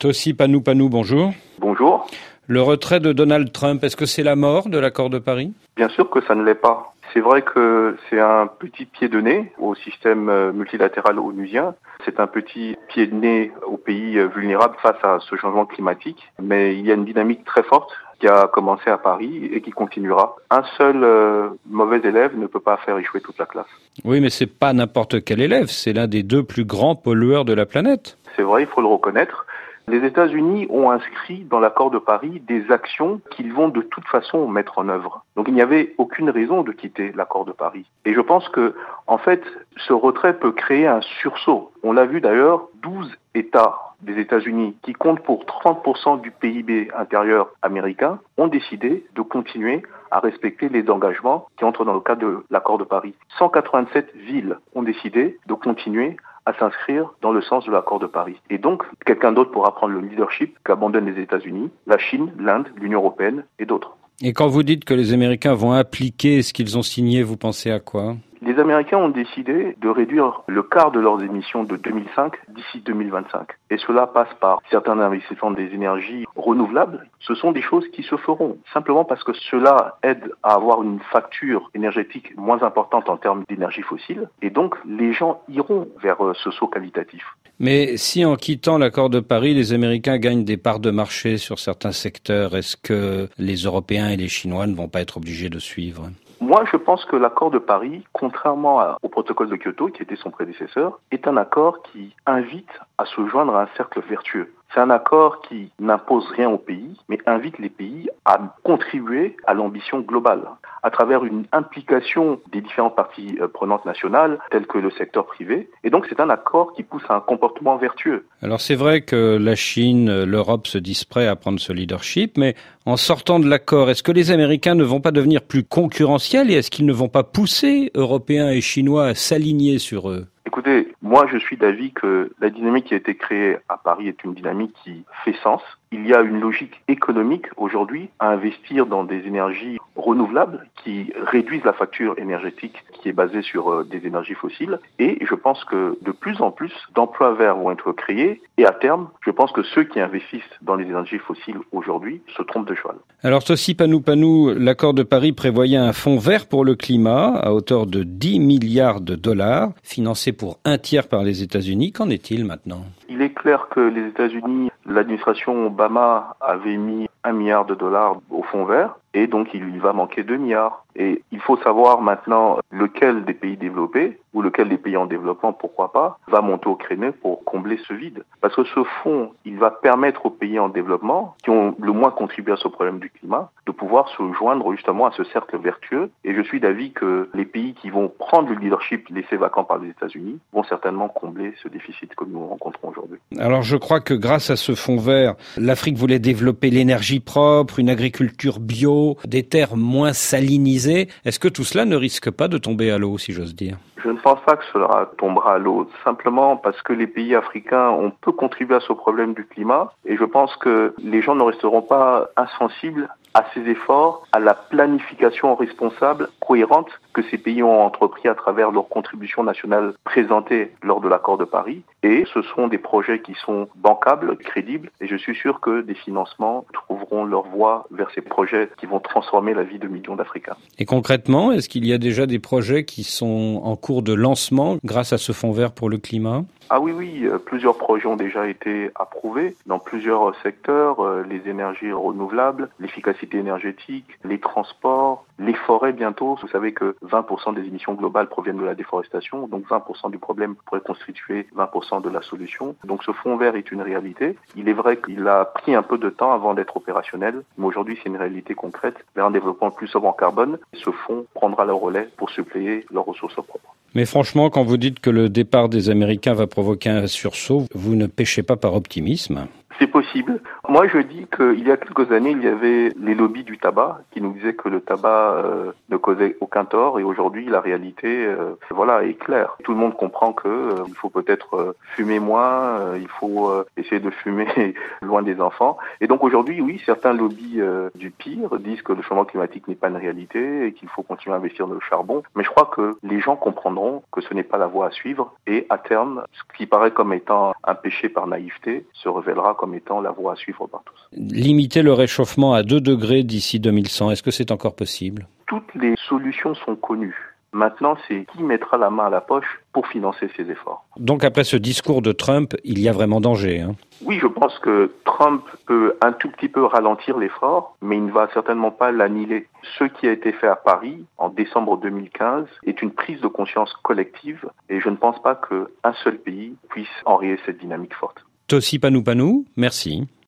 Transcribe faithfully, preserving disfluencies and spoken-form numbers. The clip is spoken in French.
Tossi Panou Panou, bonjour. Bonjour. Le retrait de Donald Trump, est-ce que c'est la mort de l'accord de Paris ? Bien sûr que ça ne l'est pas. C'est vrai que c'est un petit pied de nez au système multilatéral onusien. C'est un petit pied de nez aux pays vulnérables face à ce changement climatique. Mais il y a une dynamique très forte qui a commencé à Paris et qui continuera. Un seul euh, mauvais élève ne peut pas faire échouer toute la classe. Oui, mais c'est pas n'importe quel élève, c'est l'un des deux plus grands pollueurs de la planète. C'est vrai, il faut le reconnaître. Les États-Unis ont inscrit dans l'accord de Paris des actions qu'ils vont de toute façon mettre en œuvre. Donc il n'y avait aucune raison de quitter l'accord de Paris. Et je pense que, en fait, ce retrait peut créer un sursaut. On l'a vu d'ailleurs, douze États des États-Unis qui comptent pour trente pour cent du P I B intérieur américain ont décidé de continuer à respecter les engagements qui entrent dans le cadre de l'accord de Paris. cent quatre-vingt-sept villes ont décidé de continuer à s'inscrire dans le sens de l'accord de Paris. Et donc, quelqu'un d'autre pourra prendre le leadership qu'abandonnent les États-Unis, la Chine, l'Inde, l'Union européenne et d'autres. Et quand vous dites que les Américains vont appliquer ce qu'ils ont signé, vous pensez à quoi ? Les Américains ont décidé de réduire le quart de leurs émissions de deux mille cinq d'ici deux mille vingt-cinq. Et cela passe par certains investissements des énergies renouvelables. Ce sont des choses qui se feront, simplement parce que cela aide à avoir une facture énergétique moins importante en termes d'énergie fossile. Et donc, les gens iront vers ce saut qualitatif. Mais si en quittant l'accord de Paris, les Américains gagnent des parts de marché sur certains secteurs, est-ce que les Européens et les Chinois ne vont pas être obligés de suivre ? Moi, je pense que l'accord de Paris, contrairement à, au protocole de Kyoto, qui était son prédécesseur, est un accord qui invite à se joindre à un cercle vertueux. C'est un accord qui n'impose rien aux pays, mais invite les pays à contribuer à l'ambition globale, à travers une implication des différentes parties prenantes nationales, telles que le secteur privé. Et donc, c'est un accord qui pousse à un comportement vertueux. Alors, c'est vrai que la Chine, l'Europe se disent prêts à prendre ce leadership, mais en sortant de l'accord, est-ce que les Américains ne vont pas devenir plus concurrentiels et est-ce qu'ils ne vont pas pousser Européens et Chinois à s'aligner sur eux ? Écoutez, moi je suis d'avis que la dynamique qui a été créée à Paris est une dynamique qui fait sens. Il y a une logique économique aujourd'hui à investir dans des énergies renouvelables qui réduisent la facture énergétique qui est basée sur des énergies fossiles. Et je pense que de plus en plus d'emplois verts vont être créés. Et à terme, je pense que ceux qui investissent dans les énergies fossiles aujourd'hui se trompent de cheval. Alors Tossi Panou Panou, l'accord de Paris prévoyait un fonds vert pour le climat à hauteur de dix milliards de dollars, financé pour un tiers par les États-Unis. Qu'en est-il maintenant ? Il est clair que les États-Unis, l'administration Obama avait mis un milliard de dollars au fonds vert et donc il lui va manquer deux milliards. Et il faut savoir maintenant lequel des pays développés ou lequel des pays en développement, pourquoi pas, va monter au créneau pour combler ce vide. Parce que ce fonds, il va permettre aux pays en développement qui ont le moins contribué à ce problème du climat de pouvoir se joindre justement à ce cercle vertueux. Et je suis d'avis que les pays qui vont prendre le leadership laissé vacant par les États-Unis vont certainement combler ce déficit que nous rencontrons aujourd'hui. Alors je crois que grâce à ce fonds vert, l'Afrique voulait développer l'énergie propre, une agriculture bio, des terres moins salinisées. Est-ce que tout cela ne risque pas de tomber à l'eau, si j'ose dire ? Je ne pense pas que cela tombera à l'eau, simplement parce que les pays africains ont peu contribué à ce problème du climat et je pense que les gens ne resteront pas insensibles à ces efforts, à la planification responsable, cohérente que ces pays ont entrepris à travers leurs contributions nationales présentées lors de l'accord de Paris. Et ce sont des projets qui sont bancables, crédibles, et je suis sûr que des financements trouveront leur voie vers ces projets qui vont transformer la vie de millions d'Africains. Et concrètement, est-ce qu'il y a déjà des projets qui sont en cours de lancement grâce à ce fonds vert pour le climat ? Ah oui, oui, plusieurs projets ont déjà été approuvés dans plusieurs secteurs, les énergies renouvelables, l'efficacité énergétique, les transports, les forêts bientôt. Vous savez que vingt pour cent des émissions globales proviennent de la déforestation, donc vingt pour cent du problème pourrait constituer vingt pour cent de la solution. Donc ce fonds vert est une réalité. Il est vrai qu'il a pris un peu de temps avant d'être opérationnel, mais aujourd'hui c'est une réalité concrète vers un développement plus sobre en carbone. Ce fonds prendra le relais pour suppléer leurs ressources propres. Mais franchement, quand vous dites que le départ des Américains va provoquer un sursaut, vous ne péchez pas par optimisme ? C'est possible. Moi, je dis qu'il y a quelques années, il y avait les lobbies du tabac qui nous disaient que le tabac euh, ne causait aucun tort. Et aujourd'hui, la réalité, euh, voilà, est claire. Tout le monde comprend que euh, il faut peut-être euh, fumer moins, euh, il faut euh, essayer de fumer loin des enfants. Et donc aujourd'hui, oui, certains lobbies euh, du pire disent que le changement climatique n'est pas une réalité et qu'il faut continuer à investir dans le charbon. Mais je crois que les gens comprendront que ce n'est pas la voie à suivre. Et à terme, ce qui paraît comme étant un péché par naïveté se révélera comme comme étant la voie à suivre par tous. Limiter le réchauffement à deux degrés d'ici deux mille cent, est-ce que c'est encore possible? Toutes les solutions sont connues. Maintenant, c'est qui mettra la main à la poche pour financer ces efforts. Donc après ce discours de Trump, il y a vraiment danger, hein? Oui, je pense que Trump peut un tout petit peu ralentir l'effort, mais il ne va certainement pas l'annihiler. Ce qui a été fait à Paris en décembre deux mille quinze est une prise de conscience collective et je ne pense pas qu'un seul pays puisse enrayer cette dynamique forte. Tossi Panou Panou, merci.